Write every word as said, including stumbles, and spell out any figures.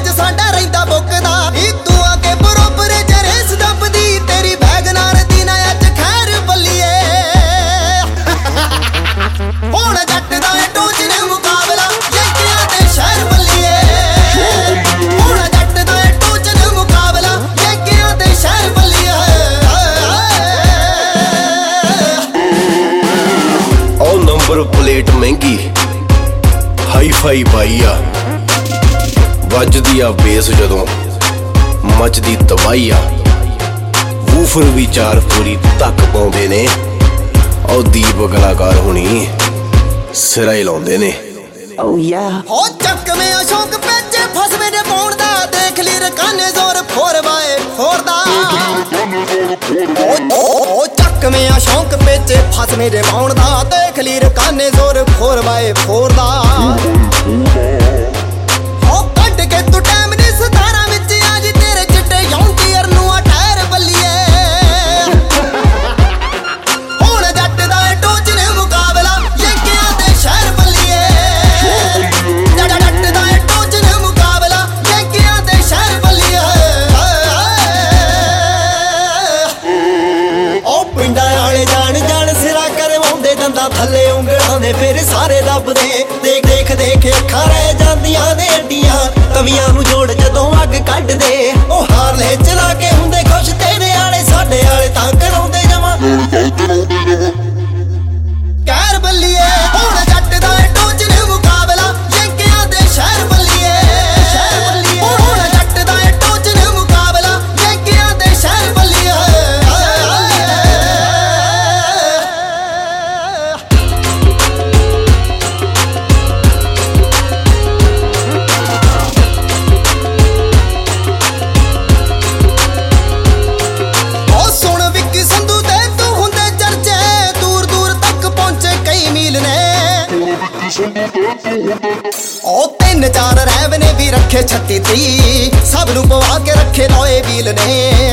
college ਸਾਡਾ ਰਹਿੰਦਾ ਬੁੱਕਦਾ ਈ ਤੂੰ ਆ ਕੇ ਬਰੋਬਰ ਜਰੇਸ ਦੱਬਦੀ ਤੇਰੀ ਵੈਗਨਾਰ ਦੀ ਨਾ ਅੱਜ ਖੈਰ ਬੱਲੀਏ ਹੁਣ ਜੱਟ ਦਾ ਏ ਟੋਚ ਨੇ ਮੁਕਾਬਲਾ ਯੰਕਿਆਂ ਦੇ ਸ਼ਹਿਰ ਬੱਲੀਏ ਹੁਣ ਜੱਟ ਦਾ ਏ ਟੋਚ ਨੇ ਮੁਕਾਬਲਾ ਯੰਕਿਆਂ ਦੇ ਸ਼ਹਿਰ ਬੱਲੀਏ ਉਹ ਨੰਬਰ ਪਲੇਟ ਮਹਿੰਗੀ ਹਾਈ ਫਾਈ ਪਾਈ ਆ ਵੱਜਦੀ ਆ ਬੇਸ ਜਦੋਂ ਮਚਦੀ ਤਬਾਹੀ ਆ ਵੂਫਰ ਵੀ ਚਾਰ ਪੂਰੀ ਤੱਕ ਪਾਉਂਦੇ ਨੇ ਉਹ ਦੀਪ ਕਲਾਕਾਰ ਹੁਣੀ ਸਿਰਾ ਹੀ ਲਾਉਂਦੇ ਨੇ Oh yeah ਹੋ ਚੱਕਵੇਂ ਅਸ਼ੋਕ ਪੈਚੇ ਫਸ ਮੇਰੇ ਪਾਉਣ ਦਾ ਦੇਖ ਲਈ ਰਕਾਨੇ ਜ਼ੋਰ ਫੋਰ ਬਾਏ ਫੋਰ ਦਾ ਹੋ ਚੱਕਵੇਂ ਅਸ਼ੋਕ ਪੈਚੇ ਫਸ ਮੇਰੇ ਪਾਉਣ ਦਾ ਦੇਖ ਲਈ ਰਕਾਨੇ ਜ਼ੋਰ ਫੋਰ ਬਾਏ ਫੋਰ ਦਾ ਹੋ ਕੱਢ ਕੇ ਤੂੰ ਟਾਈਮ ਨਹੀਂ ਸਤਾਰਾਂ ਵਿੱਚ ਆ ਜੀ ਤੇਰੇ ਚਿੱਟੇ ਯੌਂਟੀਅਰ ਨੂੰ ਆ ਟਾਇਰ ਬੱਲੀਏ ਹੁਣ ਜੱਟ ਦਾ ਏ ਟੋਚ ਨੇ ਮੁਕਾਬਲਾ ਯੰਕਿਆਂ ਦੇ ਸ਼ਹਿਰ ਬੱਲੀਏ ਜੱਟ ਦਾ ਏ ਟੋਚ ਨੇ ਮੁਕਾਬਲਾ ਯੰਕਿਆਂ ਦੇ ਸ਼ਹਿਰ ਬੱਲੀਏ ਉਹ ਪਿੰਡਾਂ ਵਾਲੇ ਜਾਣ ਜਾਣ ਸਿਰਾ ਕਰਵਾਉਂਦੇ ਦੰਦਾਂ ਥੱਲੇ ਉਂਗਲਾਂ ਦੇ ਫਿਰ ਸਾਰੇ ਦੱਬਦੇ ਦੇਖ ਦੇਖ ਦੇਖ ਅੱਖਾਂ ਰਹਿ ਜਾਂਦੀਆਂ ਨੇ ਏਡੀਆਂ ਤਵੀਆਂ ਨੂੰ ਜੋੜ ਜਦੋਂ ਅੱਗ ਕੱਢਦੇ ਉਹ ਹਾਰਲੇ ਚਲਾ ਕੇ ਹੁੰਦੇ ਖੁਸ਼ ਤੇਰੇ ਵਾਲੇ ਸਾਡੇ ਵਾਲੇ ਤਾਂ ਕਰਾਉਂਦੇ ਜਮਾ ਕਹਿਰ ਬੱਲੀਏ ਹੁਣ ਜੱਟ ਦਾ ਏ ਟੋਚ ਨੇ ਮੁਕਾਬਲਾ ਯੰਕਿਆਂ ਦੇ ਸ਼ਹਿਰ ਬੱਲੀਏ ਹੁਣ ਜੱਟ ਦਾ ਏ ਟੋਚ ਨੇ ਮੁਕਾਬਲਾ ਯੰਕਿਆਂ ਦੇ ਸ਼ਹਿਰ ਬੱਲੀਏ ਉਹ ਸੁਣ ਵਿੱਕੀ ਸੰਧੂ ਤੇ ਤੂੰ ਹੁੰਦੇ ਚਰਚੇ ਦੂਰ ਦੂਰ ਤੱਕ ਪਹੁੰਚੇ ਕਈ ਮੀਲ ਨੇ ਉਹ ਤਿੰਨ ਚਾਰ ਰਹਿਬ ਨੇ ਵੀ ਰੱਖੇ ਛੱਤੀ ਤੀ ਸਭ ਨੂੰ ਪਵਾ ਕੇ ਰੱਖੇ ਲੋਏ ਵੀਲ ਨੇ